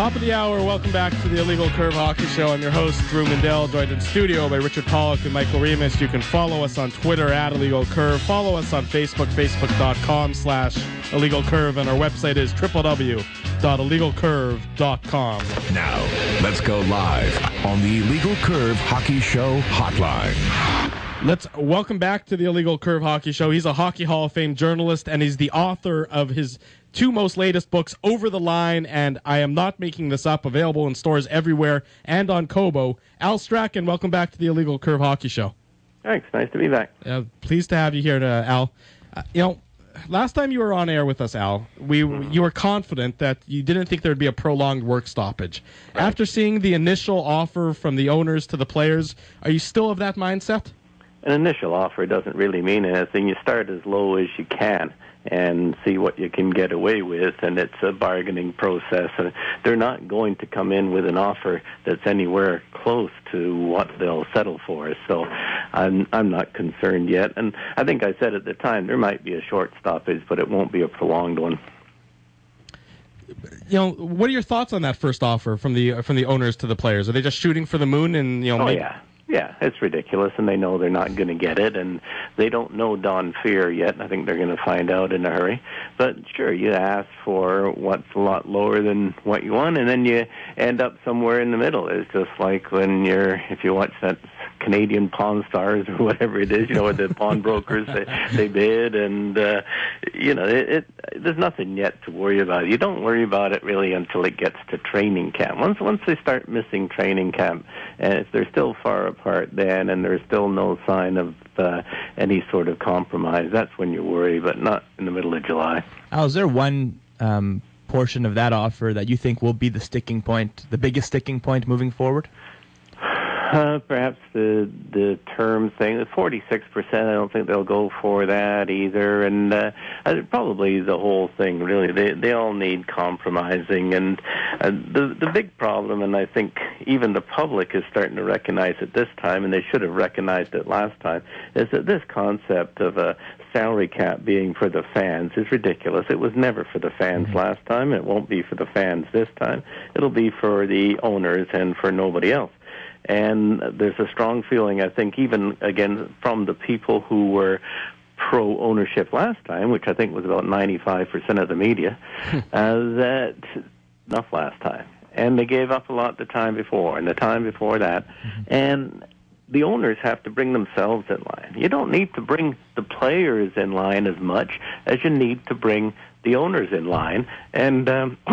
Top of the hour, welcome back to the Illegal Curve Hockey Show. I'm your host, Drew Mandel, joined in studio by Richard Pollock and Michael Remus. You can follow us on Twitter at Illegal Curve. Follow us on Facebook, facebook.com/Illegal Curve, and our website is www.illegalcurve.com. Now, let's go live on the Illegal Curve Hockey Show hotline. Let's welcome back to the Illegal Curve Hockey Show. He's a Hockey Hall of Fame journalist, and he's the author of his two most latest books, Over the Line and I Am Not Making This Up, available in stores everywhere and on Kobo. Al Strachan, welcome back to the Illegal Curve Hockey Show. Thanks. Nice to be back. Pleased to have you here, Al. Last time you were on air with us, Al, you were confident that you didn't think there would be a prolonged work stoppage. Right. After seeing the initial offer from the owners to the players, are you still of that mindset? An initial offer doesn't really mean anything. You start as low as you can and see what you can get away with, and it's a bargaining process. And they're not going to come in with an offer that's anywhere close to what they'll settle for. So I'm not concerned yet. And I think I said at the time there might be a short stoppage, but it won't be a prolonged one. What are your thoughts on that first offer from the owners to the players? Are they just shooting for the moon? And Yeah, it's ridiculous, and they know they're not going to get it, and they don't know Don Fehr yet. I think they're going to find out in a hurry. But sure, you ask for what's a lot lower than what you want, and then you end up somewhere in the middle. It's just like if you watch that Canadian Pawn Stars or whatever it is, where the pawnbrokers they bid, and there's nothing yet to worry about. You don't worry about it really until it gets to training camp. Once they start missing training camp, and if they're still far apart then, and there's still no sign of any sort of compromise, that's when you worry, but not in the middle of July. Al, is there one portion of that offer that you think will be the sticking point, the biggest sticking point moving forward? Perhaps the term thing, the 46%, I don't think they'll go for that either, and probably the whole thing, really. They all need compromising, and the big problem, and I think even the public is starting to recognize it this time, and they should have recognized it last time, is that this concept of a salary cap being for the fans is ridiculous. It was never for the fans last time, it won't be for the fans this time. It'll be for the owners and for nobody else. And there's a strong feeling, I think, even, again, from the people who were pro-ownership last time, which I think was about 95% of the media, that enough last time. And they gave up a lot the time before and the time before that. And the owners have to bring themselves in line. You don't need to bring the players in line as much as you need to bring the owners in line. And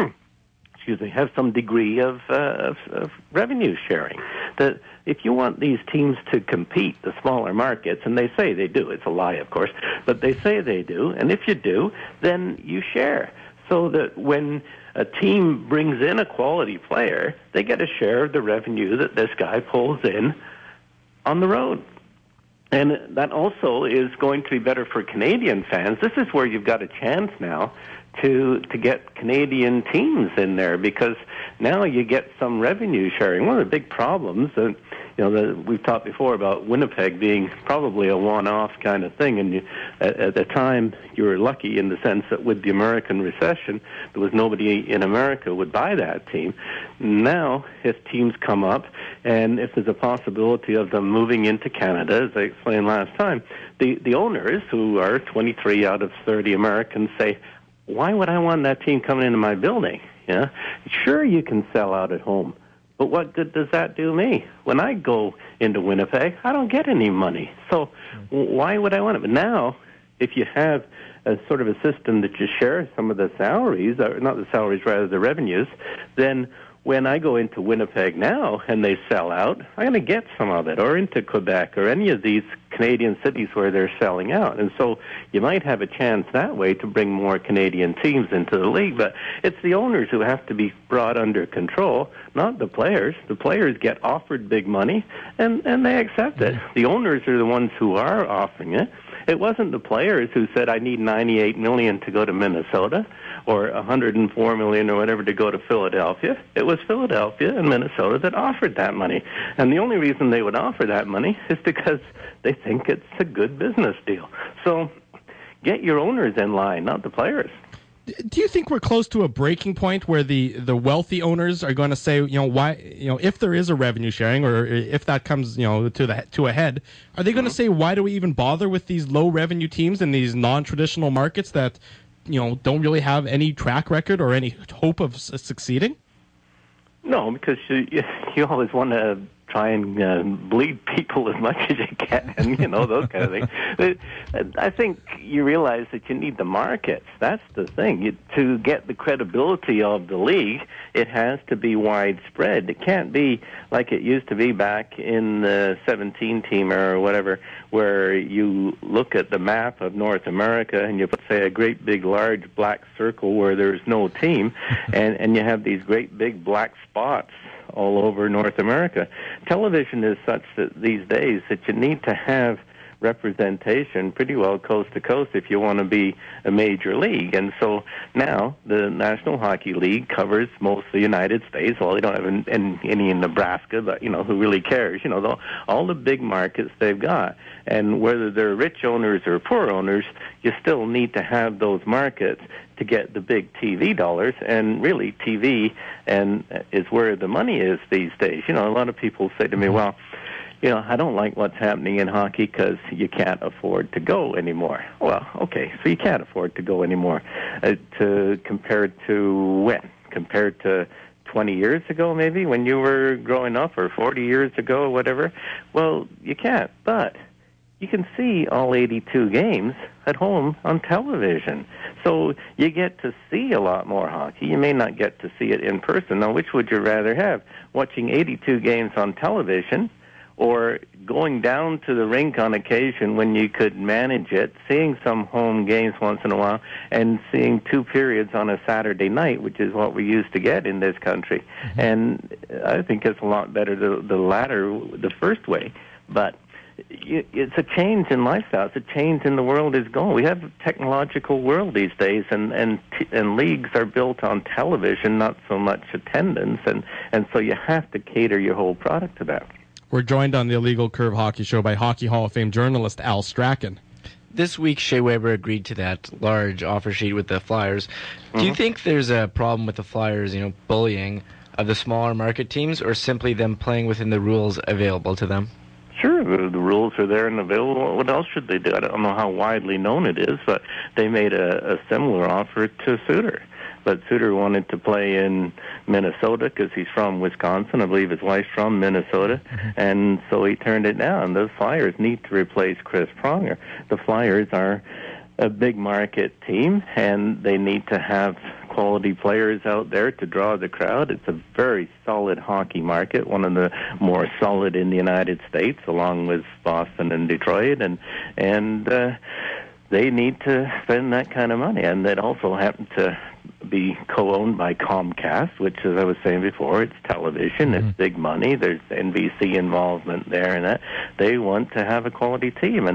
have some degree of revenue sharing. That if you want these teams to compete, the smaller markets, and they say they do, it's a lie, of course, but they say they do, and if you do, then you share. So that when a team brings in a quality player, they get a share of the revenue that this guy pulls in on the road. And that also is going to be better for Canadian fans. This is where you've got a chance now to get Canadian teams in there, because now you get some revenue sharing. One of the big problems that we've talked before about Winnipeg being probably a one-off kind of thing, and at the time you were lucky in the sense that with the American recession, there was nobody in America would buy that team. Now, if teams come up, and if there's a possibility of them moving into Canada, as I explained last time, the owners, who are 23 out of 30 Americans, say, why would I want that team coming into my building? Sure, you can sell out at home, but what good does that do me? When I go into Winnipeg, I don't get any money. So why would I want it? But now, if you have a sort of a system that you share some of the salaries, or not the salaries, rather the revenues, then when I go into Winnipeg now and they sell out, I'm going to get some of it, or into Quebec or any of these Canadian cities where they're selling out. And so you might have a chance that way to bring more Canadian teams into the league. But it's the owners who have to be brought under control, not the players. The players get offered big money, and they accept it. The owners are the ones who are offering it. It wasn't the players who said, I need $98 million to go to Minnesota, or $104 million or whatever to go to Philadelphia. It was Philadelphia and Minnesota that offered that money. And the only reason they would offer that money is because they think it's a good business deal. So get your owners in line, not the players. Do you think we're close to a breaking point where the wealthy owners are going to say, why, if there is a revenue sharing or if that comes, to a head, are they going to say, why do we even bother with these low revenue teams in these non-traditional markets that, don't really have any track record or any hope of succeeding? No, because you always want to try and bleed people as much as you can, those kind of things. I think you realize that you need the markets. That's the thing. To get the credibility of the league, it has to be widespread. It can't be like it used to be back in the 17-team or whatever, where you look at the map of North America and you put, say, a great big large black circle where there's no team, and you have these great big black spots all over North America. Television is such that these days that you need to have representation pretty well coast to coast if you want to be a major league. And so now the National Hockey League covers most of the United States. Well, they don't have any in Nebraska, but, who really cares? All the big markets they've got. And whether they're rich owners or poor owners, you still need to have those markets to get the big TV dollars. And really, TV is where the money is these days. A lot of people say to me, well, I don't like what's happening in hockey because you can't afford to go anymore. Well, okay, so you can't afford to go anymore. Compared to when? Compared to 20 years ago, maybe, when you were growing up, or 40 years ago, or whatever? Well, you can't, but you can see all 82 games at home on television. So you get to see a lot more hockey. You may not get to see it in person. Now, which would you rather have? Watching 82 games on television, or going down to the rink on occasion when you could manage it, seeing some home games once in a while, and seeing 2 periods on a Saturday night, which is what we used to get in this country. Mm-hmm. And I think it's a lot better, the latter, the first way. But it's a change in lifestyle. It's a change in the world is going. We have a technological world these days, and leagues are built on television, not so much attendance, and so you have to cater your whole product to that. We're joined on the Illegal Curve Hockey Show by Hockey Hall of Fame journalist Al Strachan. This week, Shea Weber agreed to that large offer sheet with the Flyers. Mm-hmm. Do you think there's a problem with the Flyers, bullying of the smaller market teams, or simply them playing within the rules available to them? Sure, the rules are there and available. What else should they do? I don't know how widely known it is, but they made a similar offer to Suter. But Suter wanted to play in Minnesota because he's from Wisconsin. I believe his wife's from Minnesota. And so he turned it down. The Flyers need to replace Chris Pronger. The Flyers are a big market team, and they need to have quality players out there to draw the crowd. It's a very solid hockey market, one of the more solid in the United States, along with Boston and Detroit. And they need to spend that kind of money. And it also happened to be co-owned by Comcast, which, as I was saying before, it's television, it's big money, there's NBC involvement there, and that they want to have a quality team,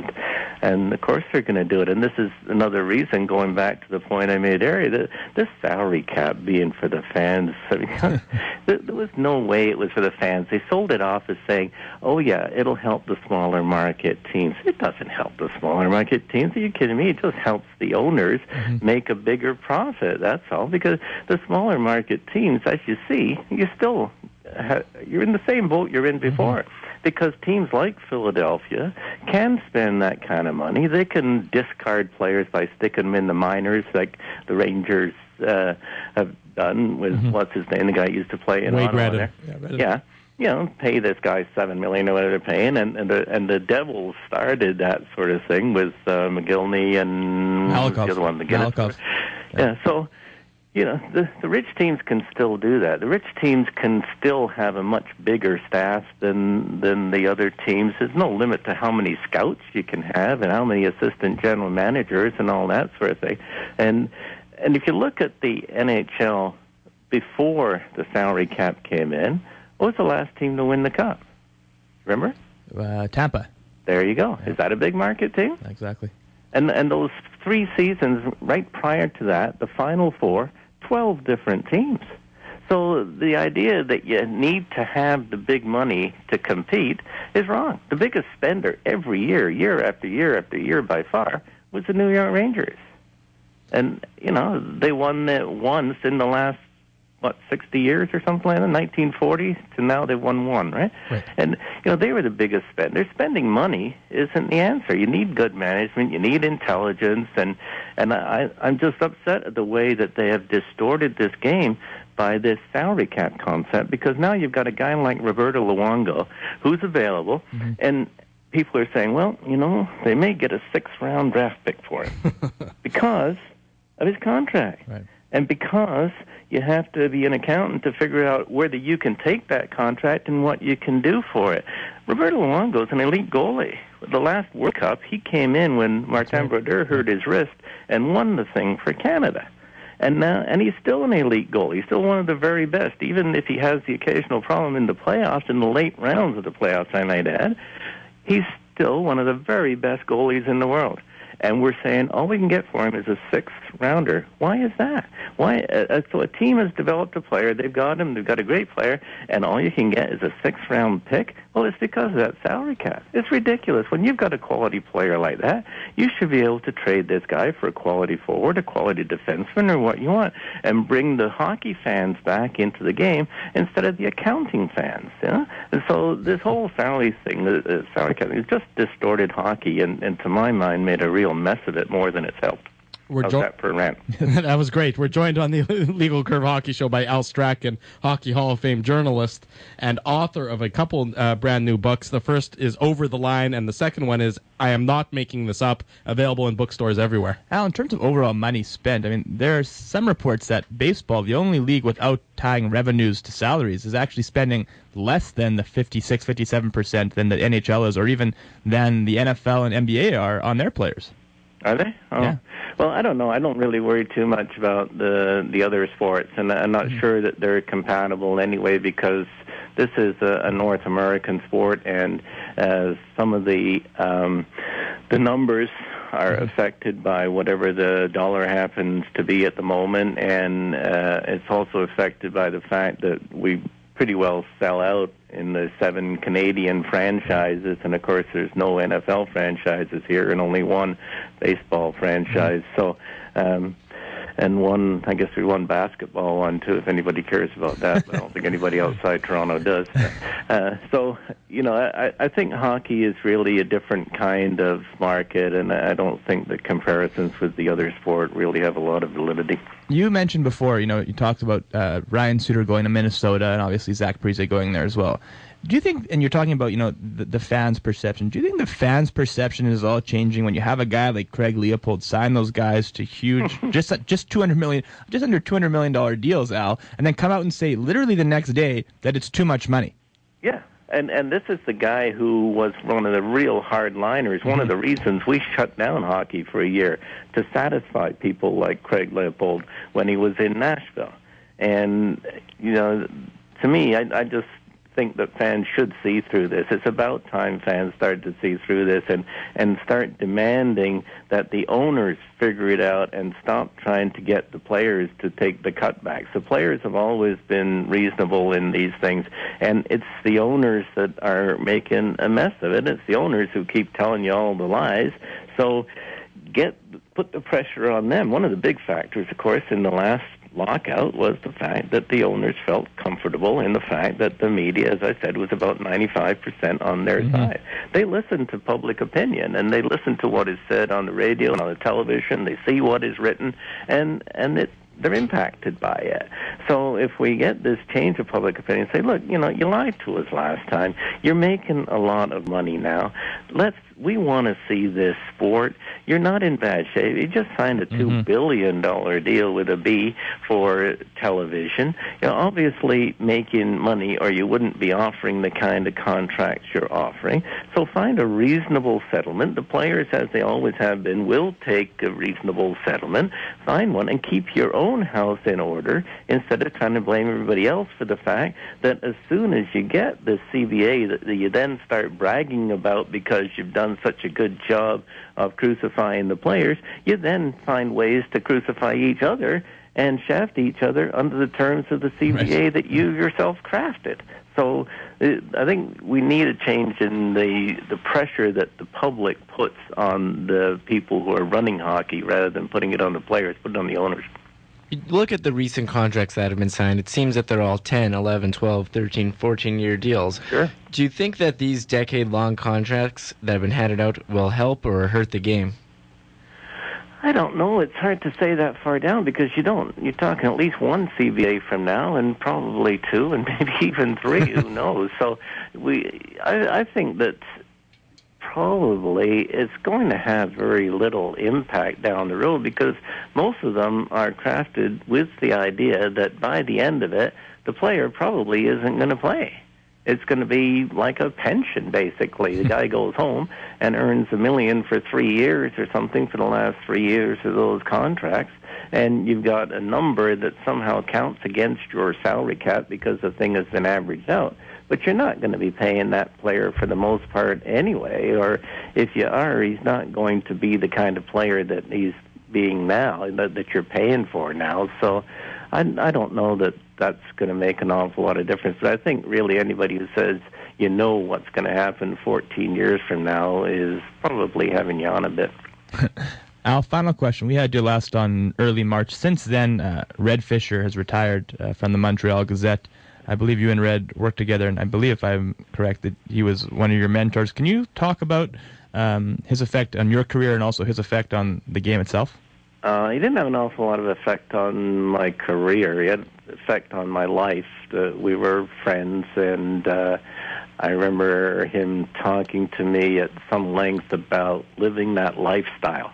and of course they're going to do it. And this is another reason, going back to the point I made earlier, that this salary cap being for the fans, I mean, there was no way it was for the fans. They sold it off as saying, oh yeah, it'll help the smaller market teams. It doesn't help the smaller market teams. Are you kidding me? It just helps the owners make a bigger profit. That's all, because the smaller market teams, as you see, you're in the same boat you're in before, because teams like Philadelphia can spend that kind of money. They can discard players by sticking them in the minors, like the Rangers have done with what's his name, the guy who used to play in Ottawa. Yeah. Pay this guy $7 million or whatever they're paying, and the Devils started that sort of thing with McGillney and the other one, McGinnis. Yeah, so the rich teams can still do that. The rich teams can still have a much bigger staff than the other teams. There's no limit to how many scouts you can have and how many assistant general managers and all that sort of thing. And if you look at the NHL before the salary cap came in, what was the last team to win the cup? Remember? Tampa. There you go. Is that a big market team? Exactly. And those 3 seasons right prior to that, the Final Four, 12 different teams. So the idea that you need to have the big money to compete is wrong. The biggest spender every year, year after year after year by far, was the New York Rangers. And, they won it once in the last, 60 years or something like that, 1940 to now they've won one, right? And, they were the biggest spender. Spending money isn't the answer. You need good management. You need intelligence. And I'm just upset at the way that they have distorted this game by this salary cap concept, because now you've got a guy like Roberto Luongo who's available, and people are saying, well, they may get a 6th-round draft pick for him because of his contract. Right. And because you have to be an accountant to figure out whether you can take that contract and what you can do for it. Roberto Luongo is an elite goalie. The last World Cup, he came in when Martin Brodeur hurt his wrist and won the thing for Canada. And he's still an elite goalie. He's still one of the very best, even if he has the occasional problem in the playoffs, in the late rounds of the playoffs, I might add. He's still one of the very best goalies in the world. And we're saying all we can get for him is a 6th-rounder. Why is that? Why? So a team has developed a player. They've got him. They've got a great player. And all you can get is a 6th-round pick? Well, it's because of that salary cap. It's ridiculous. When you've got a quality player like that, you should be able to trade this guy for a quality forward, a quality defenseman, or what you want, and bring the hockey fans back into the game instead of the accounting fans. And so this whole salary thing, the salary cap, is just distorted hockey, and to my mind made a real mess of it more than it's helped. How's that for a rant? That was great. We're joined on the Legal Curve Hockey Show by Al Strachan, Hockey Hall of Fame journalist and author of a couple brand new books. The first is Over the Line, and the second one is I Am Not Making This Up, available in bookstores everywhere. Al, in terms of overall money spent, there are some reports that baseball, the only league without tying revenues to salaries, is actually spending less than the 56, 57% than the NHL is, or even than the NFL and NBA are on their players. Are they? Oh. Yeah. Well, I don't know. I don't really worry too much about the other sports, and I'm not sure that they're compatible anyway, because this is a North American sport, and some of the numbers are affected by whatever the dollar happens to be at the moment, and it's also affected by the fact that we pretty well sell out in the 7 Canadian franchises, and of course there's no NFL franchises here and only one baseball franchise. So, and one, I guess we won basketball one too, if anybody cares about that, but I don't think anybody outside Toronto does. So, I think hockey is really a different kind of market, and I don't think the comparisons with the other sport really have a lot of validity. You mentioned before, you talked about Ryan Suter going to Minnesota, and obviously Zach Parise going there as well. Do you think, and you're talking about, the fans' perception, do you think the fans' perception is all changing when you have a guy like Craig Leopold sign those guys to huge, just under $200 million deals, Al, and then come out and say literally the next day that it's too much money? Yeah. And this is the guy who was one of the real hardliners, one of the reasons we shut down hockey for a year, to satisfy people like Craig Leopold when he was in Nashville. And, to me, I just think that fans should see through this. It's about time fans start to see through this and start demanding that the owners figure it out and stop trying to get the players to take the cutbacks. The players have always been reasonable in these things, and it's the owners that are making a mess of it. It's the owners who keep telling you all the lies. So put the pressure on them. One of the big factors, of course, in the last lockout was the fact that the owners felt comfortable in the fact that the media, as I said, was about 95% on their side. They listen to public opinion, and they listen to what is said on the radio and on the television. They see what is written, and they're impacted by it. So if we get this change of public opinion, say, look, you lied to us last time. You're making a lot of money now. We want to see this sport. You're not in bad shape. You just signed a $2 billion deal with a B for television. You're obviously making money, or you wouldn't be offering the kind of contracts you're offering. So find a reasonable settlement. The players, as they always have been, will take a reasonable settlement. Find one and keep your own house in order instead of trying to blame everybody else for the fact that as soon as you get the CBA that you then start bragging about because you've done done such a good job of crucifying the players, you then find ways to crucify each other and shaft each other under the terms of the CBA that you yourself crafted. So I think we need a change in the pressure that the public puts on the people who are running hockey rather than putting it on the players, put it on the owners. You look at the recent contracts that have been signed, it seems that they're all 10, 11, 12, 13, 14-year deals. Sure. Do you think that these decade-long contracts that have been handed out will help or hurt the game? I don't know. It's hard to say that far down because you're talking at least one CBA from now and probably two and maybe even three. Who knows? So I think that probably it's going to have very little impact down the road because most of them are crafted with the idea that by the end of it, the player probably isn't going to play. It's going to be like a pension, basically. The guy goes home and earns $1 million for 3 years or something for the last 3 years of those contracts, and you've got a number that somehow counts against your salary cap because the thing has been averaged out. But you're not going to be paying that player for the most part anyway, or if you are, he's not going to be the kind of player that he's being now, that you're paying for now. So I don't know that that's going to make an awful lot of difference. But I think really anybody who says you know what's going to happen 14 years from now is probably having you on a bit. Al, final question. We had you last on early March. Since then, Red Fisher has retired from the Montreal Gazette. I believe you and Red worked together, and I believe, if I'm correct, that he was one of your mentors. Can you talk about his effect on your career and also his effect on the game itself? He didn't have an awful lot of effect on my career. He had an effect on my life. We were friends, and I remember him talking to me at some length about living that lifestyle,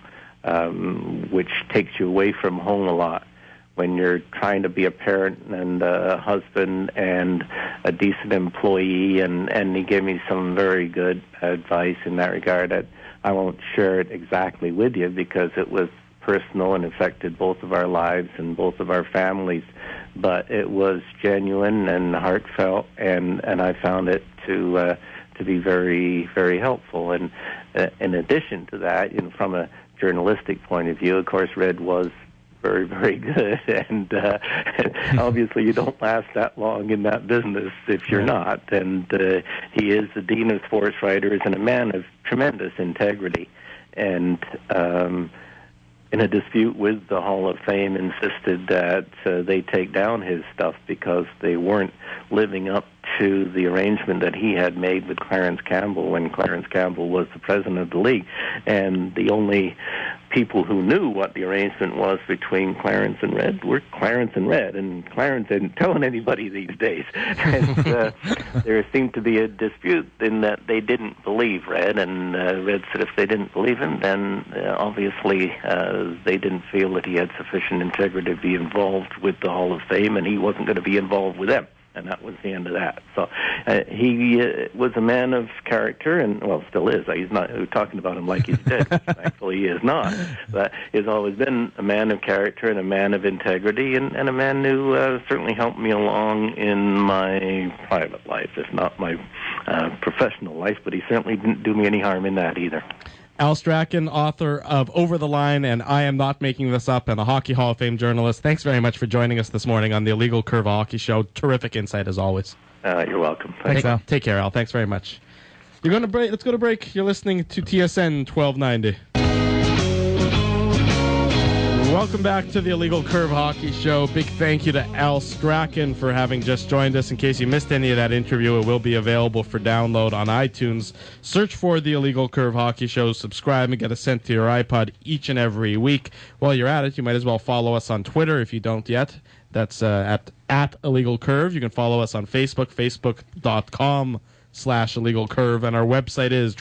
which takes you away from home a lot when you're trying to be a parent and a husband and a decent employee, and he gave me some very good advice in that regard. I won't share it exactly with you because it was personal and affected both of our lives and both of our families, but it was genuine and heartfelt, and I found it to be very, very helpful. And in addition to that, from a journalistic point of view, of course, Red was very, very good, and obviously you don't last that long in that business if you're not. And he is the Dean of Sports Writers and a man of tremendous integrity, and in a dispute with the Hall of Fame insisted that they take down his stuff because they weren't living up to the arrangement that he had made with Clarence Campbell when Clarence Campbell was the president of the league. And the only people who knew what the arrangement was between Clarence and Red were Clarence and Red, and Clarence isn't telling anybody these days. And there seemed to be a dispute in that they didn't believe Red, and Red said if they didn't believe him, then obviously they didn't feel that he had sufficient integrity to be involved with the Hall of Fame, and he wasn't going to be involved with them. And that was the end of that. So he was a man of character, and, well, still is. He's not talking about him like he's dead. Thankfully, he is not. But he's always been a man of character and a man of integrity, and a man who certainly helped me along in my private life, if not my professional life. But he certainly didn't do me any harm in that either. Al Strachan, author of Over the Line and I Am Not Making This Up, and a Hockey Hall of Fame journalist. Thanks very much for joining us this morning on the Illegal Curve Hockey Show. Terrific insight as always. You're welcome. Thanks, Al. Take care, Al. Thanks very much. You're going to break. Let's go to break. You're listening to TSN 1290. Welcome back to the Illegal Curve Hockey Show. Big thank you to Al Strachan for having just joined us. In case you missed any of that interview, it will be available for download on iTunes. Search for the Illegal Curve Hockey Show, subscribe, and get it sent to your iPod each and every week. While you're at it, you might as well follow us on Twitter if you don't yet. That's at Illegal Curve. You can follow us on Facebook, facebook.com/Illegal Curve, and our website is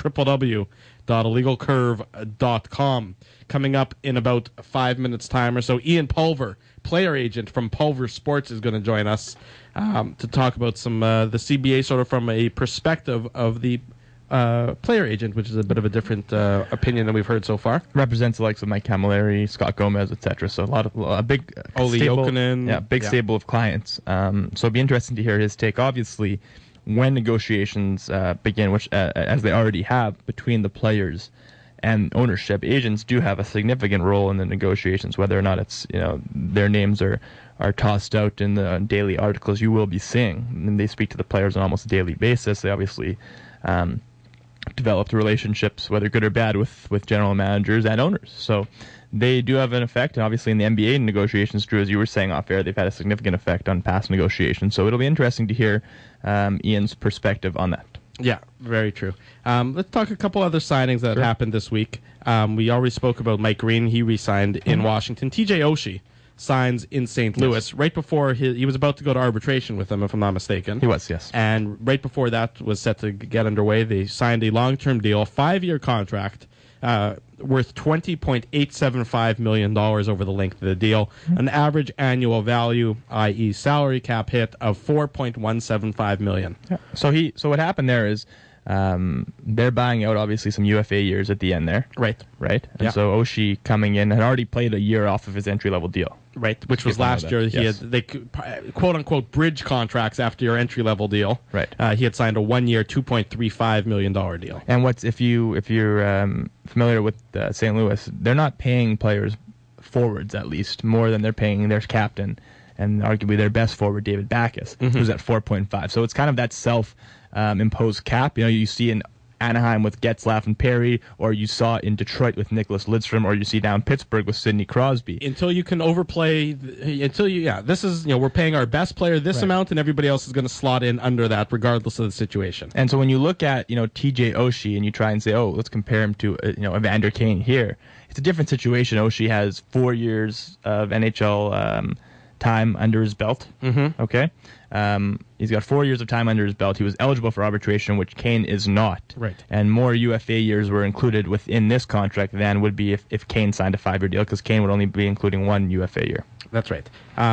www.illegalcurve.com. Coming up in about 5 minutes' time or so, Ian Pulver, player agent from Pulver Sports, is going to join us to talk about some the CBA sort of from a perspective of the player agent, which is a bit of a different opinion than we've heard so far. Represents the likes of Mike Camilleri, Scott Gomez, etc. So a big Ole stable, Jokinen. stable of clients. So it'd be interesting to hear his take. Obviously, when negotiations begin, which as they already have between the players and ownership, agents do have a significant role in the negotiations, whether or not it's their names are tossed out in the daily articles you will be seeing. And they speak to the players on almost a daily basis. They obviously developed relationships, whether good or bad, with general managers and owners. So they do have an effect. And obviously in the NBA negotiations, Drew, as you were saying off air, they've had a significant effect on past negotiations. So it'll be interesting to hear Ian's perspective on that. Yeah, very true. Let's talk a couple other signings that happened this week. We already spoke about Mike Green. He re-signed in Washington. TJ Oshie signs in St. Louis right before he was about to go to arbitration with them, if I'm not mistaken. He was, yes. And right before that was set to get underway, they signed a long-term deal, 5-year contract, worth $20.875 million over the length of the deal, an average annual value, i.e. salary cap hit, of $4.175 million. Yeah. So what happened there is they're buying out obviously some UFA years at the end there. Right. And so Oshie coming in had already played a year off of his entry-level deal. Right, which was last year. They quote-unquote bridge contracts after your entry-level deal. Right. He had signed a 1-year, $2.35 million deal. And if you're familiar with St. Louis, they're not paying players, forwards at least, more than they're paying their captain and arguably their best forward, David Backes, who's at 4.5. So it's kind of that self-imposed cap. You see in Anaheim with Getzlaf and Perry, or you saw in Detroit with Nicholas Lidstrom, or you see down Pittsburgh with Sidney Crosby. Until you can overplay, this is, we're paying our best player this amount, and everybody else is going to slot in under that, regardless of the situation. And so when you look at, TJ Oshie, and you try and say, let's compare him to, Evander Kane here, it's a different situation. Oshie has 4 years of NHL time under his belt. Okay. He's got 4 years of time under his belt. He was eligible for arbitration, which Kane is not. Right. And more UFA years were included within this contract than would be if Kane signed a 5-year deal, because Kane would only be including 1 UFA year. That's right.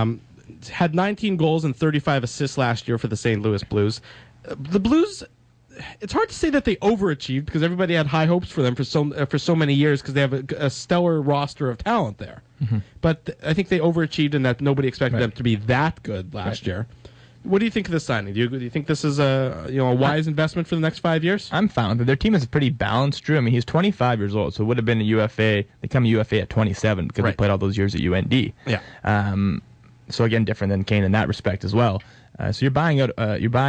Had 19 goals and 35 assists last year for the St. Louis Blues. The Blues, it's hard to say that they overachieved, because everybody had high hopes for them for so many years, because they have a stellar roster of talent there. But I think they overachieved in that nobody expected them to be that good last year. What do you think of this signing? Do you think this is a wise investment for the next 5 years? I'm fine with it. Their team is pretty balanced, Drew. I mean, he's 25 years old, so it would have been a UFA. They become a UFA at 27 because he played all those years at UND. Yeah. So again, different than Kane in that respect as well. So you're buying out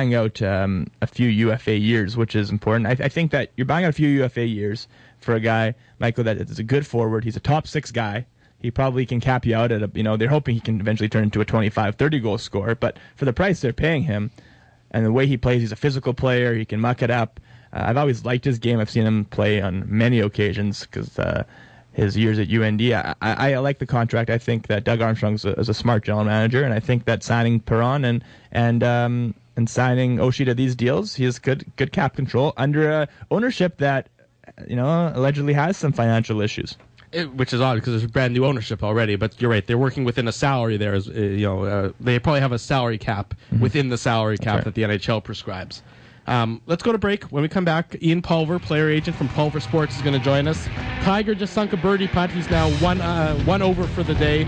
a few UFA years, which is important. I think that you're buying out a few UFA years for a guy, Michael, that is a good forward. He's a top 6 guy. He probably can cap you out at they're hoping he can eventually turn into a 25, 30 goal scorer. But for the price they're paying him and the way he plays, he's a physical player. He can muck it up. I've always liked his game. I've seen him play on many occasions because his years at UND. I like the contract. I think that Doug Armstrong is a smart general manager, and I think that signing Perron and signing Oshie to these deals, he has good cap control under ownership that allegedly has some financial issues. Which is odd because there's brand new ownership already, but you're right. They're working within a salary there. They probably have a salary cap within the salary cap that the NHL prescribes. Let's go to break. When we come back, Ian Pulver, player agent from Pulver Sports, is going to join us. Tiger just sunk a birdie putt. He's now one over for the day.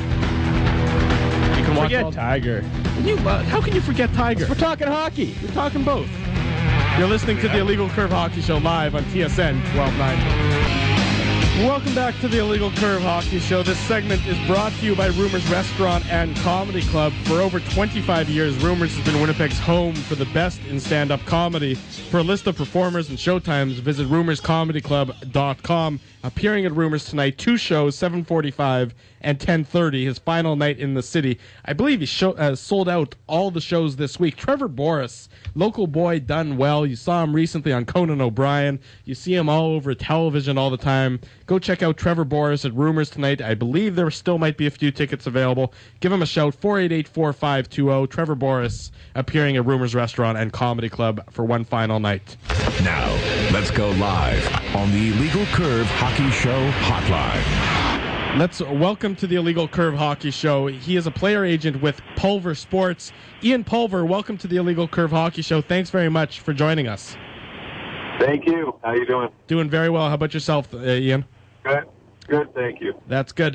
You can forget Tiger. How can you forget Tiger? We're talking hockey. We're talking both. You're listening to the Illegal Curve Hockey Show live on TSN 1290. Welcome back to the Illegal Curve Hockey Show. This segment is brought to you by Rumors Restaurant and Comedy Club. For over 25 years, Rumors has been Winnipeg's home for the best in stand-up comedy. For a list of performers and showtimes, visit rumorscomedyclub.com. Appearing at Rumors tonight, 2 shows, 7:45 and 10:30, his final night in the city. I believe he sold out all the shows this week. Trevor Boris, local boy done well. You saw him recently on Conan O'Brien. You see him all over television all the time. Go check out Trevor Boris at Rumors tonight. I believe there still might be a few tickets available. Give him a shout, 488-4520. Trevor Boris appearing at Rumors Restaurant and Comedy Club for one final night. Now, let's go live on the Illegal Curve Hockey Show hotline. Let's welcome to the Illegal Curve Hockey Show. He is a player agent with Pulver Sports. Ian Pulver, welcome to the Illegal Curve Hockey Show. Thanks very much for joining us. Thank you. How you doing? Doing very well. How about yourself, Ian? Good, thank you. That's good.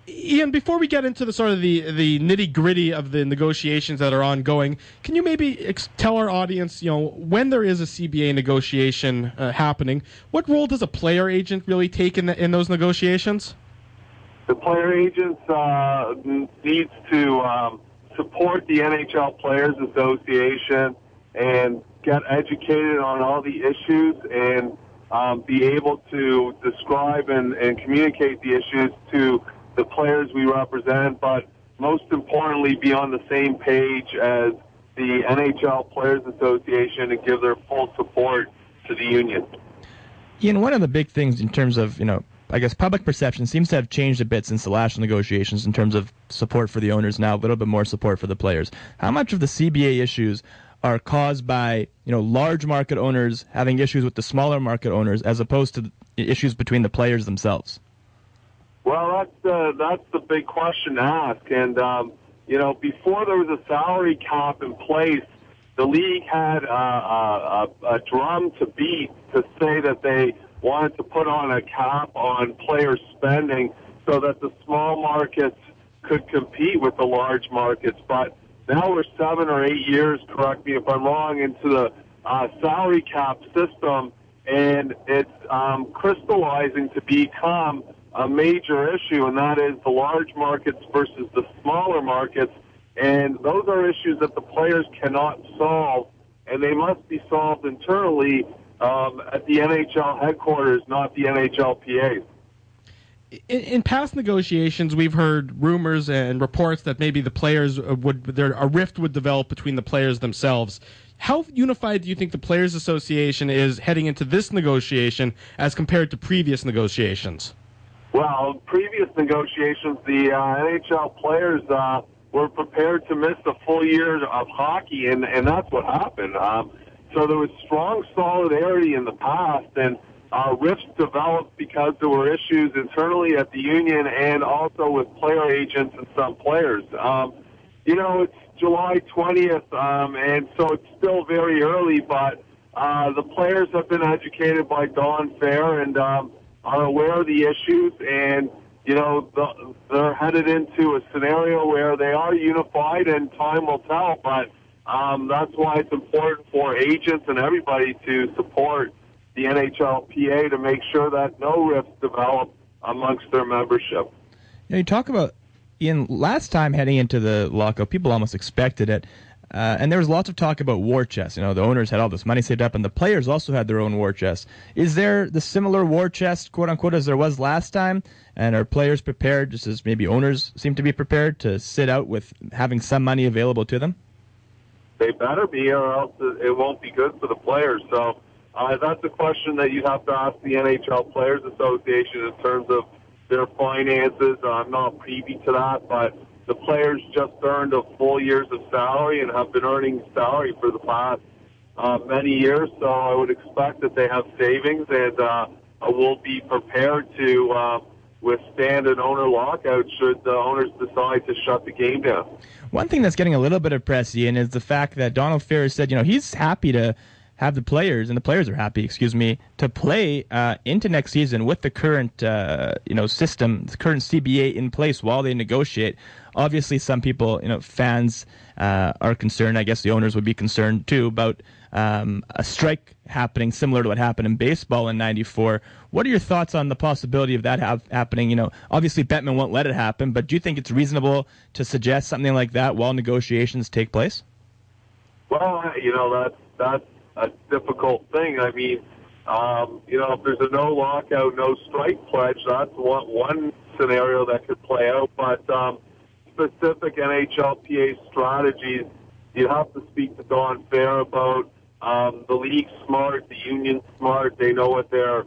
Ian, before we get into the sort of the nitty-gritty of the negotiations that are ongoing, can you maybe tell our audience, when there is a CBA negotiation happening, what role does a player agent really take in those negotiations? The player agents needs to support the NHL Players Association and get educated on all the issues and be able to describe and communicate the issues to the players we represent, but most importantly, be on the same page as the NHL Players Association and give their full support to the union. Ian, one of the big things in terms of, I guess public perception seems to have changed a bit since the last negotiations in terms of support for the owners now, a little bit more support for the players. How much of the CBA issues are caused by, large market owners having issues with the smaller market owners as opposed to issues between the players themselves? Well, that's the big question to ask. And, before there was a salary cap in place, the league had a drum to beat to say that they wanted to put on a cap on player spending so that the small markets could compete with the large markets. But now we're 7 or 8 years, correct me if I'm wrong, into the salary cap system, and it's crystallizing to become a major issue, and that is the large markets versus the smaller markets. And those are issues that the players cannot solve, and they must be solved internally at the NHL headquarters, not the NHLPA. In past negotiations, we've heard rumors and reports that maybe the players a rift would develop between the players themselves. How unified do you think the Players Association is heading into this negotiation as compared to previous negotiations? Well, previous negotiations, the NHL players were prepared to miss a full year of hockey, and that's what happened. So there was strong solidarity in the past, and rifts developed because there were issues internally at the union and also with player agents and some players. It's July 20th, and so it's still very early, but the players have been educated by Don Fair and are aware of the issues, and they're headed into a scenario where they are unified, and time will tell. But that's why it's important for agents and everybody to support the NHLPA to make sure that no rifts develop amongst their membership. You talk about, Ian, last time heading into the lockout, people almost expected it. And there was lots of talk about war chests. The owners had all this money saved up, and the players also had their own war chest. Is there the similar war chest, quote unquote, as there was last time? And are players prepared, just as maybe owners seem to be prepared, to sit out with having some money available to them? They better be, or else it won't be good for the players. So that's a question that you'd have to ask the NHL Players Association in terms of their finances. I'm not privy to that, but the players just earned a full years of salary and have been earning salary for the past many years. So I would expect that they have savings and will be prepared to withstand an owner lockout should the owners decide to shut the game down. One thing that's getting a little bit of press, Ian, is the fact that Donald Fair said, he's happy to have the players, and the players are happy, to play into next season with the current, system, the current CBA in place while they negotiate. Obviously, some people, fans are concerned. I guess the owners would be concerned too about a strike happening similar to what happened in baseball in '94. What are your thoughts on the possibility of that happening? Obviously Bettman won't let it happen, but do you think it's reasonable to suggest something like that while negotiations take place? Well, that's a difficult thing. I mean, if there's a no lockout, no strike pledge, that's one scenario that could play out. But specific NHLPA strategies, you have to speak to Don Fair about. The league's smart, the union's smart. They know what their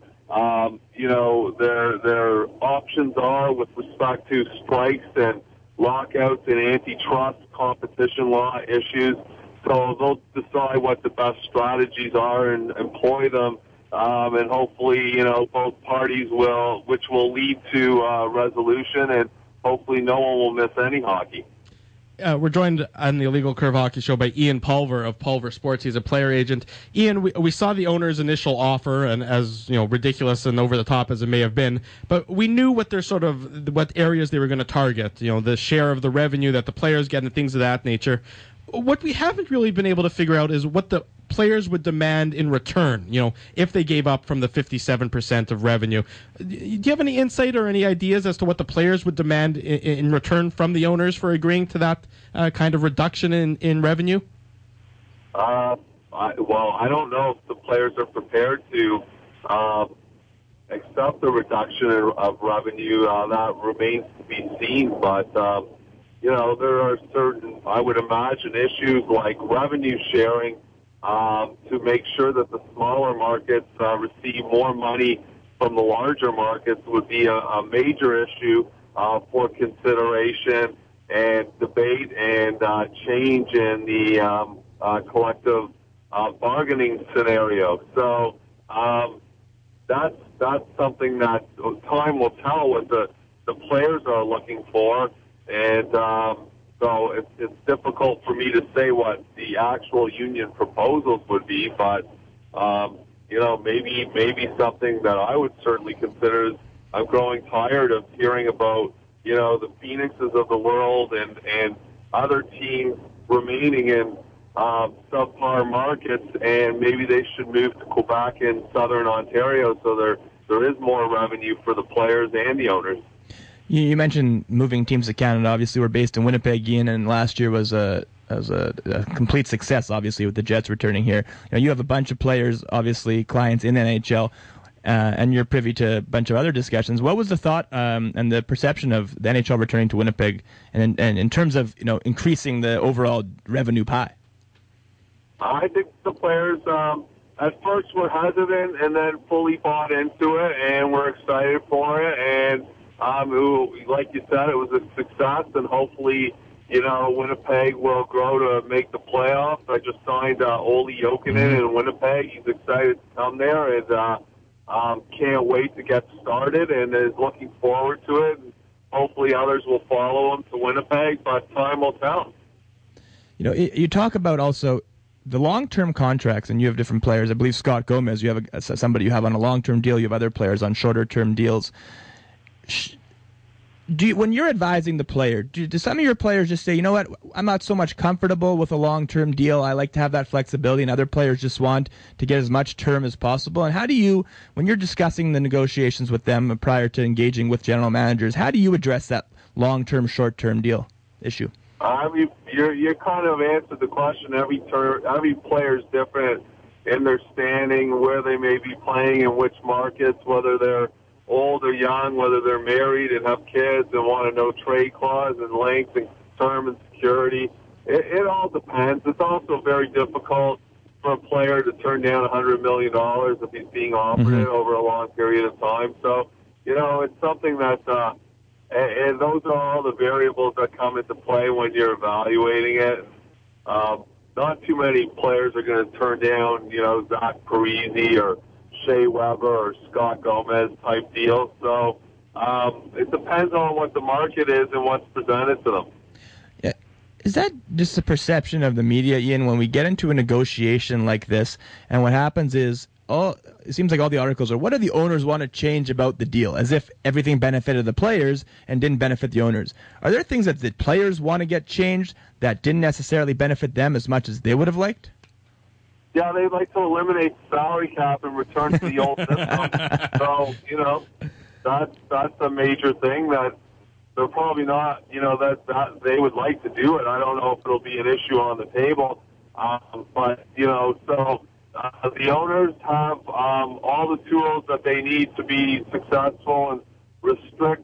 options are with respect to strikes and lockouts and antitrust competition law issues. So they'll decide what the best strategies are and employ them, and hopefully, both parties which will lead to resolution, and hopefully no one will miss any hockey. We're joined on the Illegal Curve Hockey Show by Ian Pulver of Pulver Sports. He's a player agent. Ian, we saw the owner's initial offer, and as ridiculous and over the top as it may have been, but we knew what what areas they were going to target. The share of the revenue that the players get and things of that nature. What we haven't really been able to figure out is what the players would demand in return, if they gave up from the 57% of revenue. Do you have any insight or any ideas as to what the players would demand in return from the owners for agreeing to that kind of reduction in revenue? I don't know if the players are prepared to accept the reduction of revenue. That remains to be seen, but there are certain, I would imagine, issues like revenue sharing to make sure that the smaller markets receive more money from the larger markets would be a major issue for consideration and debate and change in the collective bargaining scenario. So that's something that time will tell what the players are looking for. And so it's difficult for me to say what the actual union proposals would be, but maybe something that I would certainly consider is I'm growing tired of hearing about the Phoenixes of the world and other teams remaining in subpar markets, and maybe they should move to Quebec and Southern Ontario so there is more revenue for the players and the owners. You mentioned moving teams to Canada. Obviously, we're based in Winnipeg, Ian, and last year was a complete success, obviously, with the Jets returning here. You have a bunch of players, obviously, clients in the NHL, and you're privy to a bunch of other discussions. What was the thought and the perception of the NHL returning to Winnipeg and in terms of increasing the overall revenue pie? I think the players at first were hesitant and then fully bought into it and were excited for it. And like you said, it was a success, and hopefully, Winnipeg will grow to make the playoffs. I just signed Olli Jokinen in Winnipeg. He's excited to come there and can't wait to get started and is looking forward to it. And hopefully others will follow him to Winnipeg, but time will tell. You talk about also the long-term contracts, and you have different players. I believe Scott Gomez, you have somebody you have on a long-term deal. You have other players on shorter-term deals. When you're advising the player, do some of your players just say, you know what, I'm not so much comfortable with a long-term deal, I like to have that flexibility, and other players just want to get as much term as possible? And how do you, when you're discussing the negotiations with them prior to engaging with general managers, how do you address that long-term, short-term deal issue? You kind of answered the question. Every player is different in their standing, where they may be playing, in which markets, whether they're old or young, whether they're married and have kids and want a no-trade clause and length and term and security. It all depends. It's also very difficult for a player to turn down $100 million if he's being offered it over a long period of time. So, it's something that, and those are all the variables that come into play when you're evaluating it. Not too many players are going to turn down, Zach Parise or Shea Weber or Scott Gomez type deal. So it depends on what the market is and what's presented to them. Yeah. Is that just a perception of the media, Ian, when we get into a negotiation like this, and what happens is, it seems like all the articles are, what do the owners want to change about the deal, as if everything benefited the players and didn't benefit the owners? Are there things that the players want to get changed that didn't necessarily benefit them as much as they would have liked? Yeah, they'd like to eliminate the salary cap and return to the old system. So, that's a major thing that they're probably not, that they would like to do it. I don't know if it'll be an issue on the table. But the owners have all the tools that they need to be successful and restrict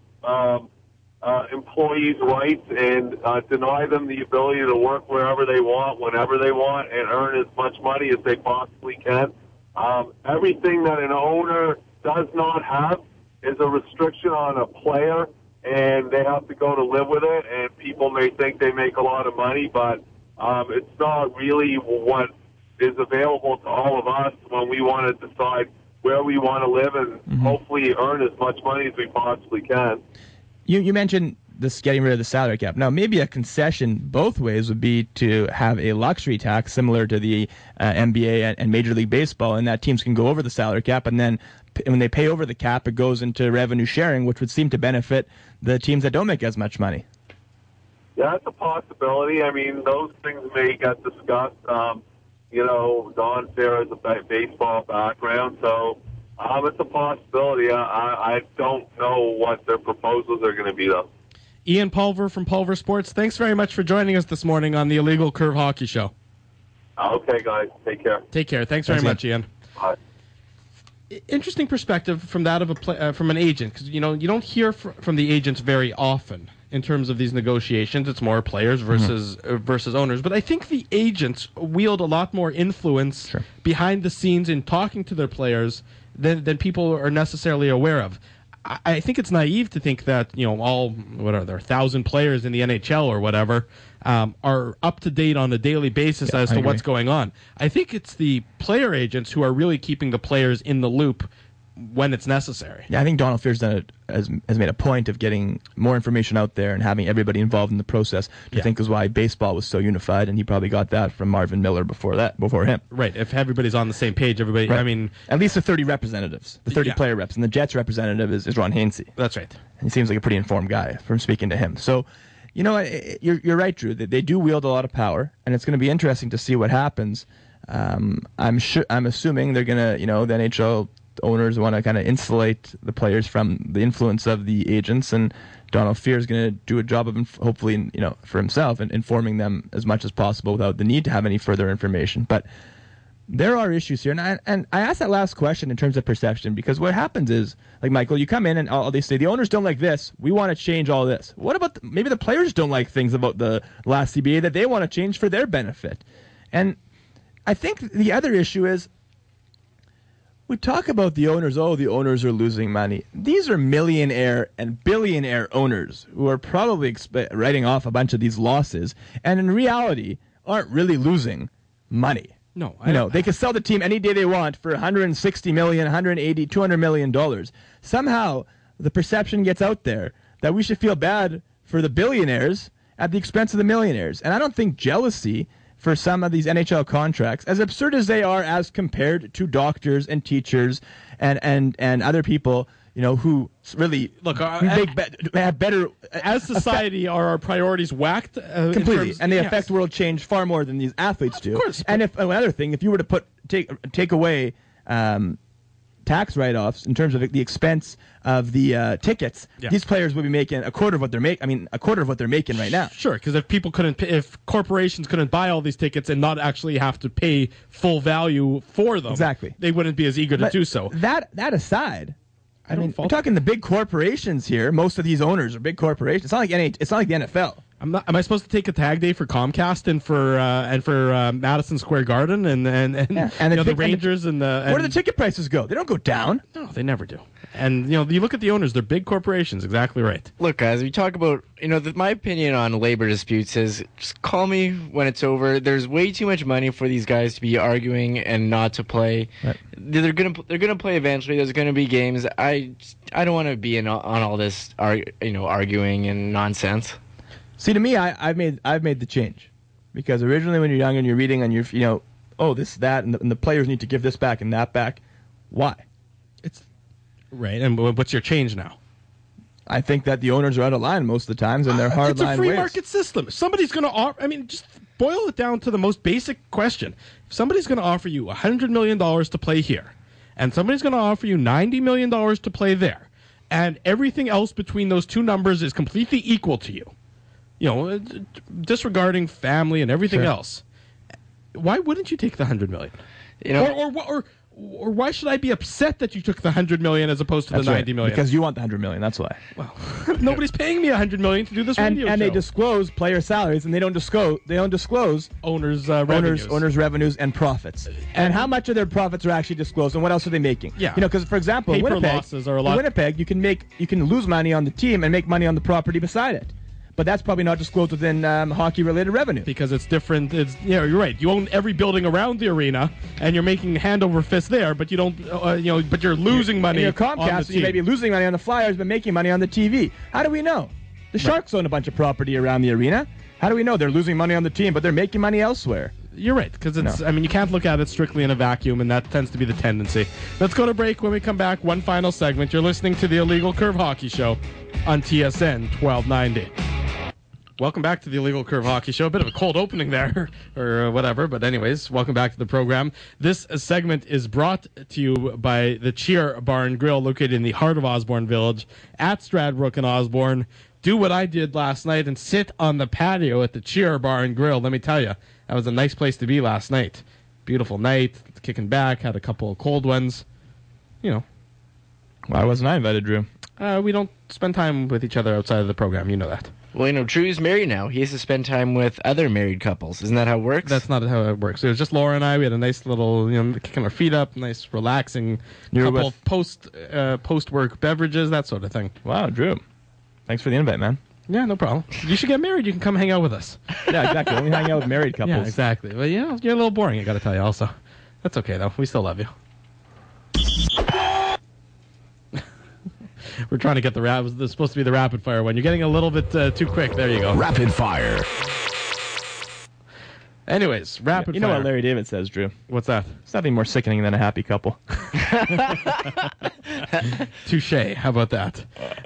employees' rights and deny them the ability to work wherever they want, whenever they want, and earn as much money as they possibly can. Everything that an owner does not have is a restriction on a player, and they have to go to live with it, and people may think they make a lot of money, but it's not really what is available to all of us when we want to decide where we want to live and hopefully earn as much money as we possibly can. You mentioned this getting rid of the salary cap. Now, maybe a concession both ways would be to have a luxury tax similar to the NBA and Major League Baseball, and that teams can go over the salary cap, and then when they pay over the cap, it goes into revenue sharing, which would seem to benefit the teams that don't make as much money. Yeah, that's a possibility. I mean, those things may get discussed. Don Fair has a baseball background, so it's a possibility. I don't know what their proposals are going to be, though. Ian Pulver from Pulver Sports, thanks very much for joining us this morning on the Illegal Curve Hockey Show. Okay, guys. Take care. Take care. Thanks very much, Ian. Bye. Interesting perspective from that of from an agent, because you don't hear from the agents very often in terms of these negotiations. It's more players versus owners. But I think the agents wield a lot more influence behind the scenes in talking to their players than people are necessarily aware of. I think it's naive to think that all 1,000 players in the NHL or whatever are up to date on a daily basis as to what's going on. I think it's the player agents who are really keeping the players in the loop when it's necessary. Yeah, I think Donald Fears has made a point of getting more information out there and having everybody involved in the process. I think is why baseball was so unified, and he probably got that from Marvin Miller before him. Right. If everybody's on the same page, everybody. Right. I mean, at least the 30 representatives, the 30 player reps, and the Jets representative is Ron Hainsey. That's right. And he seems like a pretty informed guy from speaking to him. So, you're right, Drew. They do wield a lot of power, and it's going to be interesting to see what happens. I'm assuming they're going to, the NHL owners want to kind of insulate the players from the influence of the agents, and Donald Fear is going to do a job of hopefully, for himself and informing them as much as possible without the need to have any further information. But there are issues here, and I asked that last question in terms of perception, because what happens is, like Michael, you come in and they say the owners don't like this, we want to change all this. What about maybe the players don't like things about the last CBA that they want to change for their benefit? And I think the other issue is, we talk about the owners, the owners are losing money. These are millionaire and billionaire owners who are probably writing off a bunch of these losses, and in reality aren't really losing money. No, they could sell the team any day they want for $160 million, $180, $200 million. Somehow the perception gets out there that we should feel bad for the billionaires at the expense of the millionaires. And I don't think jealousy for some of these NHL contracts, as absurd as they are as compared to doctors and teachers and other people, who really have better... As society, are our priorities whacked? Completely, and they affect world change far more than these athletes do. Of course. And another thing, if you were to take away tax write-offs in terms of the expense of the tickets, these players would be making a quarter of what they're making right now. Sure, because if corporations couldn't buy all these tickets and not actually have to pay full value for them, they wouldn't be as eager to do so. That aside, we're talking the big corporations here. Most of these owners are big corporations. It's not like the NFL. Am I supposed to take a tag day for Comcast and for Madison Square Garden and the Rangers and where do the ticket prices go? They don't go down. No, they never do. And you look at the owners; they're big corporations. Exactly right. Look, guys, we talk about my opinion on labor disputes is just call me when it's over. There's way too much money for these guys to be arguing and not to play. Right. They're gonna play eventually. There's gonna be games. I don't want to be on all this arguing and nonsense. See, to me, I've made the change, because originally when you're young and you're reading and you're this, that, and the players need to give this back and that back. Why? It's right. And what's your change now? I think that the owners are out of line most of the times, and they're hard line ways. It's a free market system. If somebody's going to offer, just boil it down to the most basic question. If somebody's going to offer you $100 million to play here, and somebody's going to offer you $90 million to play there, and everything else between those two numbers is completely equal to you, disregarding family and everything else, why wouldn't you take the $100 million? Or why should I be upset that you took the $100 million as opposed to the $90 million? Because you want the $100 million. That's why. Well, nobody's paying me $100 million to do this radio show. And they disclose player salaries, and they don't disclose owners' revenues and profits. And how much of their profits are actually disclosed, and what else are they making? Yeah. Because for example, in Winnipeg, you can lose money on the team and make money on the property beside it. But that's probably not disclosed within hockey-related revenue. Because it's different. You're right. You own every building around the arena, and you're making hand over fist there, but you don't, but you're losing money on the team. You may be losing money on the Flyers, but making money on the TV. How do we know? The Sharks own a bunch of property around the arena. How do we know? They're losing money on the team, but they're making money elsewhere. You're right, because it's. No. I mean, you can't look at it strictly in a vacuum, and that tends to be the tendency. Let's go to break. When we come back, one final segment. You're listening to the Illegal Curve Hockey Show on TSN 1290. Welcome back to the Illegal Curve Hockey Show. A bit of a cold opening there, or whatever, but anyways, welcome back to the program. This segment is brought to you by the Cheer Bar and Grill, located in the heart of Osborne Village, at Stradbrook and Osborne. Do what I did last night and sit on the patio at the Cheer Bar and Grill. Let me tell you, that was a nice place to be last night. Beautiful night, kicking back, had a couple of cold ones. You know. Why wasn't I invited, Drew? We don't spend time with each other outside of the program. You know that. Well, Drew's married now. He has to spend time with other married couples. Isn't that how it works? That's not how it works. It was just Laura and I. We had a nice little, kicking our feet up, nice relaxing couple of post-work beverages, that sort of thing. Wow, Drew. Thanks for the invite, man. Yeah, no problem. You should get married. You can come hang out with us. Yeah, exactly. Only hang out with married couples. Yeah, exactly. Well, you're a little boring, I got to tell you also. That's okay, though. We still love you. We're trying to get this is supposed to be the rapid fire one. You're getting a little bit too quick. There you go. Rapid fire. Anyways, rapid fire. You know what Larry David says, Drew? What's that? It's nothing more sickening than a happy couple. Touche. How about that?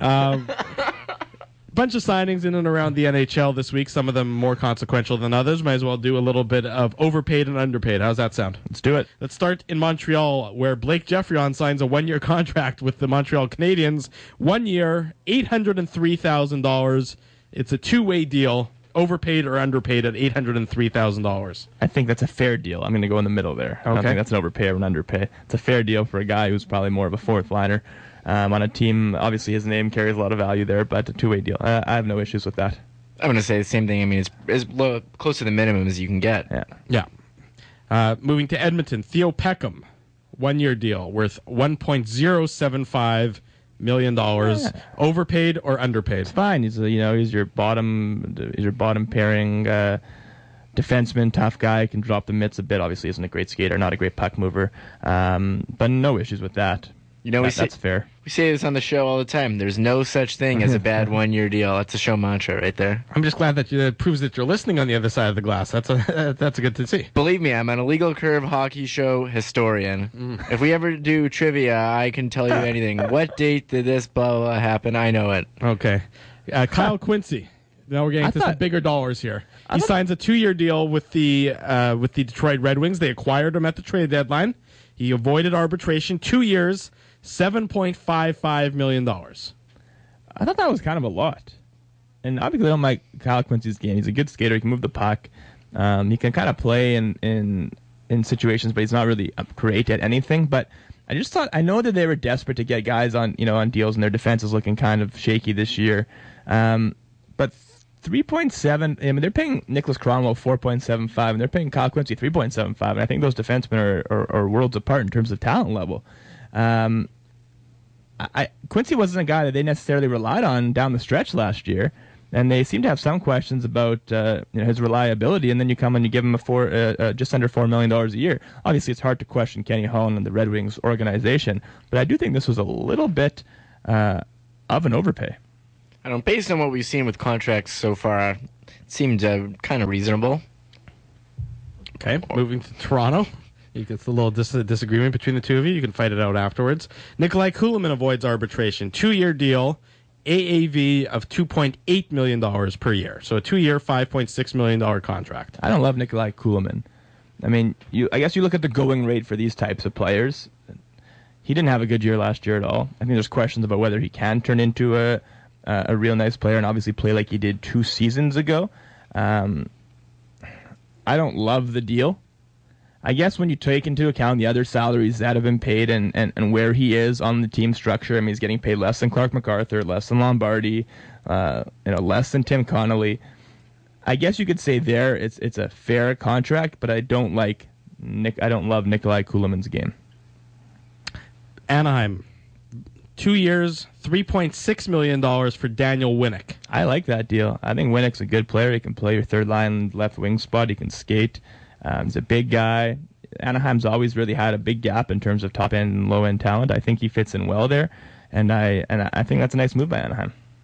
Bunch of signings in and around the NHL this week. Some of them more consequential than others. Might as well do a little bit of overpaid and underpaid. How's that sound? Let's do it. Let's start in Montreal, where Blake Geoffrion signs a one-year contract with the Montreal Canadiens. 1 year, $803,000. It's a two-way deal. Overpaid or underpaid at $803,000. I think that's a fair deal. I'm going to go in the middle there. I don't think that's an overpay or an underpay. It's a fair deal for a guy who's probably more of a fourth liner. On a team, obviously his name carries a lot of value there, but a two-way deal. I have no issues with that. I'm going to say the same thing. I mean, it's as close to the minimum as you can get. Yeah. Moving to Edmonton, Theo Peckham, 1 year deal worth $1.075 million. Yeah. Overpaid or underpaid? It's fine. He's your bottom pairing defenseman, tough guy, can drop the mitts a bit. Obviously, isn't a great skater, not a great puck mover, but no issues with that. That's fair. We say this on the show all the time. There's no such thing as a bad 1 year deal. That's a show mantra right there. I'm just glad that proves that you're listening on the other side of the glass. That's a good to see. Believe me, I'm an Illegal Curve Hockey Show historian. If we ever do trivia, I can tell you anything. What date did this blah, blah happen? I know it. Okay. Kyle Quincy. Now we're getting to some bigger dollars here. He signs a 2-year deal with the Detroit Red Wings. They acquired him at the trade deadline. He avoided arbitration. 2 years. $7.55 million. I thought that was kind of a lot. And obviously I don't like Kyle Quincy's game. He's a good skater. He can move the puck. He can kind of play in situations, but he's not really great at anything. But I just thought, I know that they were desperate to get guys on deals, and their defense is looking kind of shaky this year. But 3.7, I mean, they're paying Nicholas Cromwell 4.75, and they're paying Kyle Quincy 3.75, and I think those defensemen are worlds apart in terms of talent level. Quincy wasn't a guy that they necessarily relied on down the stretch last year, and they seem to have some questions about his reliability. And then you come and you give him just under $4 million a year. Obviously, it's hard to question Kenny Holland and the Red Wings organization, but I do think this was a little bit of an overpay. I don't. Based on what we've seen with contracts so far, it seemed kind of reasonable. Okay, moving to Toronto. It's a little disagreement between the two of you. You can fight it out afterwards. Nikolai Kulemin avoids arbitration. 2-year deal, AAV of $2.8 million per year. So a 2-year, $5.6 million contract. I don't love Nikolai Kulemin. I mean, I guess you look at the going rate for these types of players. He didn't have a good year last year at all. I think there's questions about whether he can turn into a real nice player and obviously play like he did 2 seasons ago. I don't love the deal. I guess when you take into account the other salaries that have been paid and where he is on the team structure, I mean, he's getting paid less than Clark MacArthur, less than Lombardi, less than Tim Connolly. I guess you could say there it's a fair contract, but I don't love Nikolai Kulemin's game. Anaheim, 2 years, $3.6 million for Daniel Winnick. I like that deal. I think Winnick's a good player. He can play your third line left wing spot. He can skate. He's a big guy. Anaheim's always really had a big gap in terms of top end and low end talent. I think he fits in well there, and I think that's a nice move by Anaheim.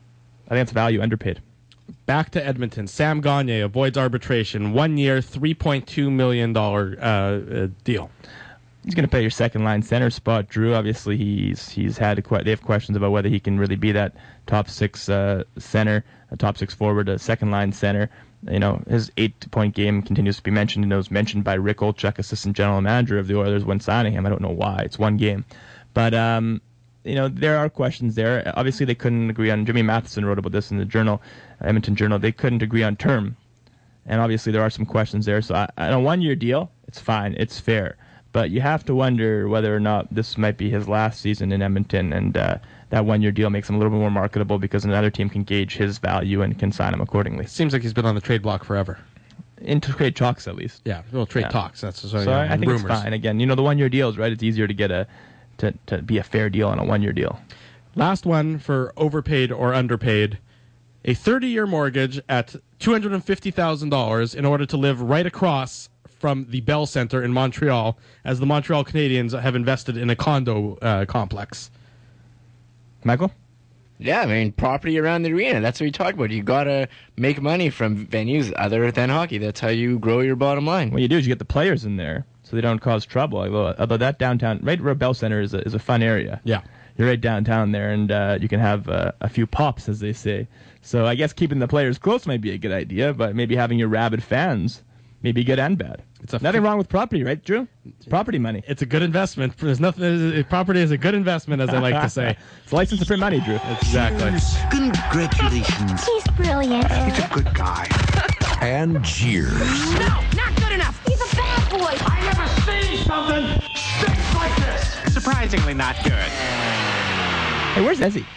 I think it's value underpaid. Back to Edmonton. Sam Gagner avoids arbitration. 1 year, $3.2 million deal. He's going to play your second line center spot, Drew. Obviously, they have questions about whether he can really be that top six center, a top six forward, a second line center. You know, his 8-point game continues to be mentioned, and it was mentioned by Rick Olchuk, assistant general manager of the Oilers, when signing him. I don't know why. It's one game, but you know, there are questions there. Obviously, they couldn't agree on. Jimmy Matheson wrote about this in the Journal, Edmonton Journal. They couldn't agree on term, and obviously there are some questions there. So, on a 1-year deal, it's fine, it's fair. But you have to wonder whether or not this might be his last season in Edmonton, and that 1-year deal makes him a little bit more marketable because another team can gauge his value and can sign him accordingly. Seems like he's been on the trade block forever. Into trade talks, at least. Yeah, well, trade talks. That's so I think rumors. It's fine. Again, you know, the 1-year deals, right? It's easier to get to be a fair deal on a 1-year deal. Last one for overpaid or underpaid. A 30-year mortgage at $250,000 in order to live right across from the Bell Center in Montreal, as the Montreal Canadiens have invested in a condo complex. Michael? Yeah, I mean, property around the arena. That's what you talk about. You got to make money from venues other than hockey. That's how you grow your bottom line. What you do is you get the players in there so they don't cause trouble. Although that downtown, right where Bell Center is a fun area. Yeah. You're right downtown there, and you can have a few pops, as they say. So I guess keeping the players close might be a good idea, but maybe having your rabid fans may be good and bad. Nothing wrong with property, right, Drew? It's property money. It's a good investment. There's nothing. Property is a good investment, as I like to say. It's license to print money, Drew. Exactly. Congratulations. He's brilliant. He's a good guy. And cheers. No, not good enough. He's a bad boy. I never seen something stinks like this. Surprisingly not good. Hey, where's Ezzy?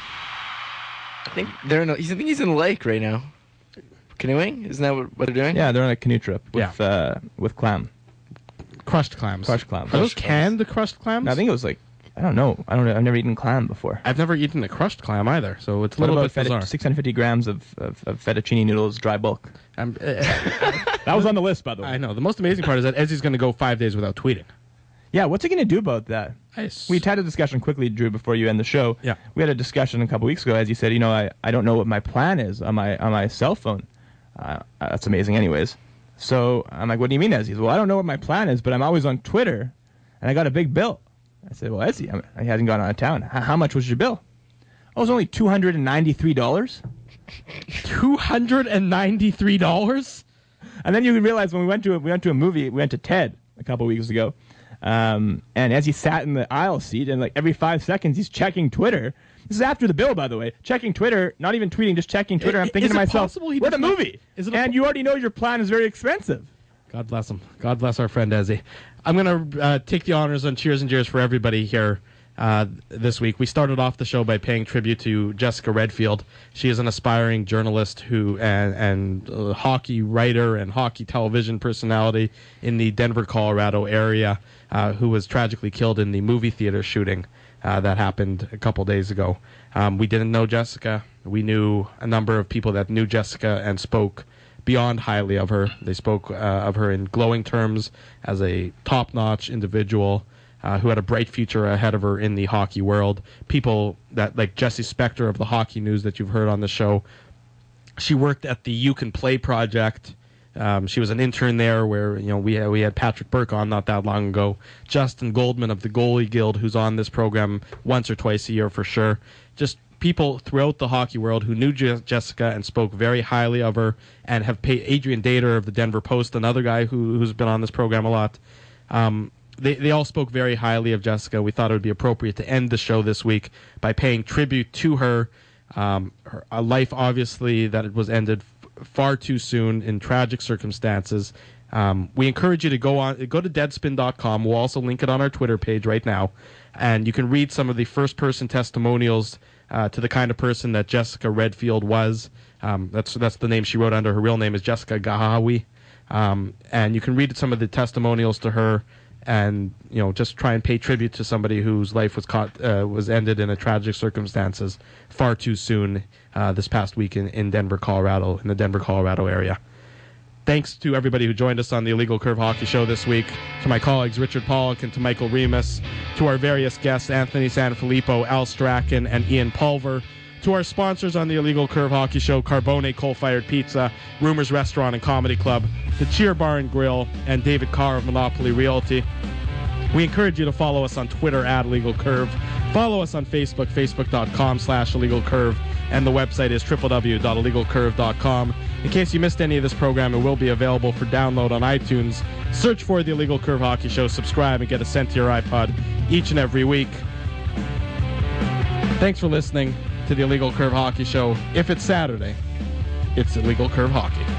I think he's in the lake right now. Canoeing? Isn't that what they're doing? Yeah, they're on a canoe trip with clam. Crushed clams. Crushed clams. Are those canned crushed clams? No, I think it was like, I don't know. I've never eaten clam before. I've never eaten a crushed clam either, so it's a little bit bizarre. 650 grams of fettuccine noodles, dry bulk. That was on the list, by the way. I know. The most amazing part is that Ezzy's going to go 5 days without tweeting. Yeah, what's he going to do about that? We had a discussion quickly, Drew, before you end the show. Yeah. We had a discussion a couple weeks ago, as you said, you know, I don't know what my plan is on my cell phone. That's amazing anyways. So I'm like, what do you mean, Ezzy? He said, well, I don't know what my plan is, but I'm always on Twitter, and I got a big bill. I said, well, Ezzy, he hasn't gone out of town. How much was your bill? Oh, it was only $293. $293? And then you realize when we went to a movie, we went to TED a couple weeks ago, and as he sat in the aisle seat, and like every 5 seconds he's checking Twitter. This is after the bill, by the way. Checking Twitter, not even tweeting, just checking Twitter. I'm thinking to myself, we're the movie, and you already know your plan is very expensive. God bless him. God bless our friend Ezzy. I'm going to take the honors on Cheers and Jeers for everybody here this week. We started off the show by paying tribute to Jessica Redfield. She is an aspiring journalist and hockey writer and hockey television personality in the Denver, Colorado area, who was tragically killed in the movie theater shooting that happened a couple days ago. We didn't know Jessica. We knew a number of people that knew Jessica and spoke beyond highly of her. They spoke of her in glowing terms as a top-notch individual who had a bright future ahead of her in the hockey world. People that, like Jesse Spector of the Hockey News that you've heard on the show, she worked at the You Can Play project. She was an intern there where we had Patrick Burke on not that long ago. Justin Goldman of the Goalie Guild, who's on this program once or twice a year for sure. Just people throughout the hockey world who knew Jessica and spoke very highly of her, and have paid Adrian Dater of the Denver Post, another guy who's been on this program a lot. They all spoke very highly of Jessica. We thought it would be appropriate to end the show this week by paying tribute to her. A life, obviously, that it was ended far too soon in tragic circumstances. We encourage you to go to Deadspin.com. We'll also link it on our Twitter page right now, and you can read some of the first-person testimonials to the kind of person that Jessica Redfield was. That's the name she wrote under. Her real name is Jessica Gahawi, and you can read some of the testimonials to her, and just try and pay tribute to somebody whose life was ended in a tragic circumstances far too soon this past week in Denver, Colorado, in the Denver, Colorado area. Thanks to everybody who joined us on the Illegal Curve Hockey Show this week, to my colleagues Richard Pollock and to Michael Remus, to our various guests Anthony Sanfilippo, Al Strachan, and Ian Pulver. To our sponsors on the Illegal Curve Hockey Show, Carbone Coal-Fired Pizza, Rumors Restaurant and Comedy Club, the Cheer Bar and Grill, and David Carr of Monopoly Realty. We encourage you to follow us on Twitter @IllegalCurve. Follow us on Facebook, facebook.com/IllegalCurve, and the website is www.illegalcurve.com. In case you missed any of this program, it will be available for download on iTunes. Search for the Illegal Curve Hockey Show, subscribe, and get it sent to your iPod each and every week. Thanks for listening to the Illegal Curve Hockey Show. If it's Saturday, it's Illegal Curve Hockey.